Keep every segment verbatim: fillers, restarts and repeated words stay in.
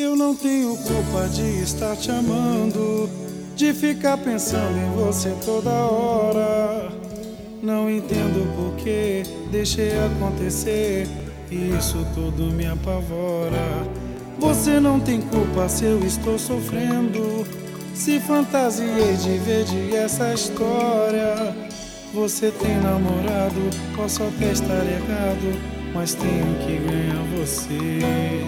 Eu não tenho culpa de estar te amando, de ficar pensando em você toda hora. Não entendo por que deixei acontecer, e isso tudo me apavora. Você não tem culpa se eu estou sofrendo, se fantasiei de ver de essa história. Você tem namorado, posso até estar errado, mas tenho que ganhar você.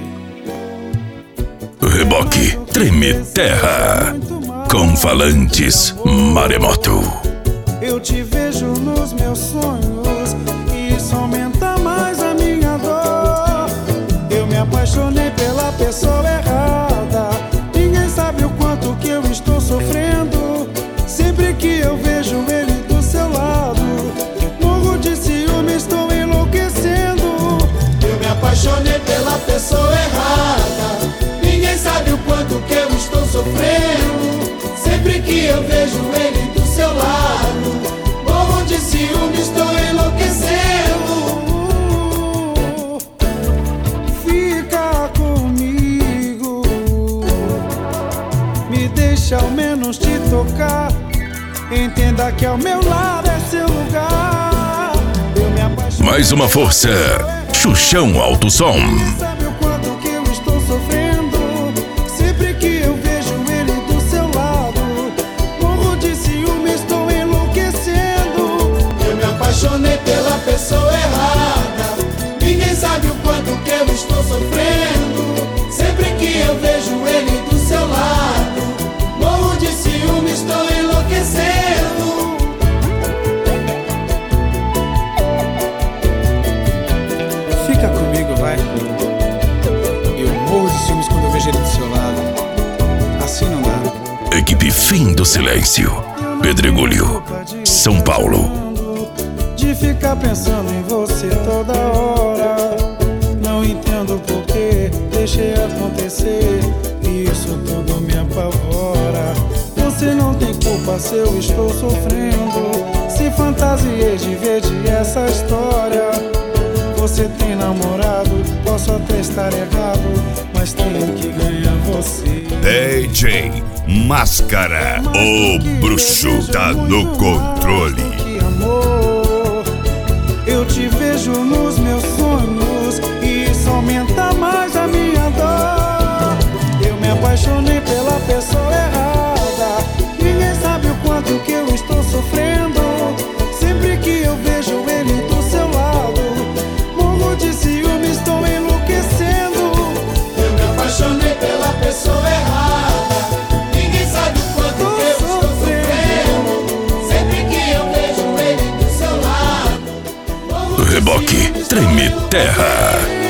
Reboque Treme Terra com Falantes Maremoto. Eu te vejo nos meus sonhos e isso aumenta mais a minha dor. Eu me apaixonei pela pessoa errada, ninguém sabe o quanto que eu estou sofrendo. Sempre que eu vejo ele do seu lado, morro de ciúme, estou enlouquecendo. Eu me apaixonei pela pessoa errada, ninguém sabe o quanto que eu estou sofrendo. Sempre que eu vejo ele do seu lado, morro de ciúme, estou enlouquecendo. Fica comigo, me deixa ao menos te tocar. Entenda que ao meu lado é seu lugar. Eu me apaixonei. Mais uma força, Xuxão Alto Som. Sabe o quanto que eu estou sofrendo? Sempre que eu vejo ele do seu lado, morro de ciúme, estou enlouquecendo. Eu me apaixonei pela pessoa errada, ninguém sabe o quanto que eu estou sofrendo. Sempre que eu vejo ele do seu lado, morro de ciúme, estou enlouquecendo. Fica comigo, vai. Eu morro de ciúmes quando eu vejo ele do seu lado. Assim não dá. Equipe Fim do Silêncio, Pedregulho, São Paulo. De ficar pensando em você toda hora. Não entendo por que deixei acontecer, e isso tudo me apavora. Você não tem culpa se eu estou sofrendo, se fantasiei de ver de essa história. Você tem namorado, posso até estar errado, mas tenho que ganhar você. D J Máscara, o bruxo tá no controle. Eu te vejo nos meus sonhos e isso aumenta mais a minha dor. Eu me apaixonei pela pessoa errada, ninguém sabe o quanto que eu estou sofrendo. Sempre que eu vejo ele do seu lado, morro de ciúme, estou enlouquecendo. Eu me apaixonei pela pessoa errada, ninguém sabe o quanto que eu estou sofrendo. Sempre que eu vejo ele do seu lado, Reboque Treme Terra.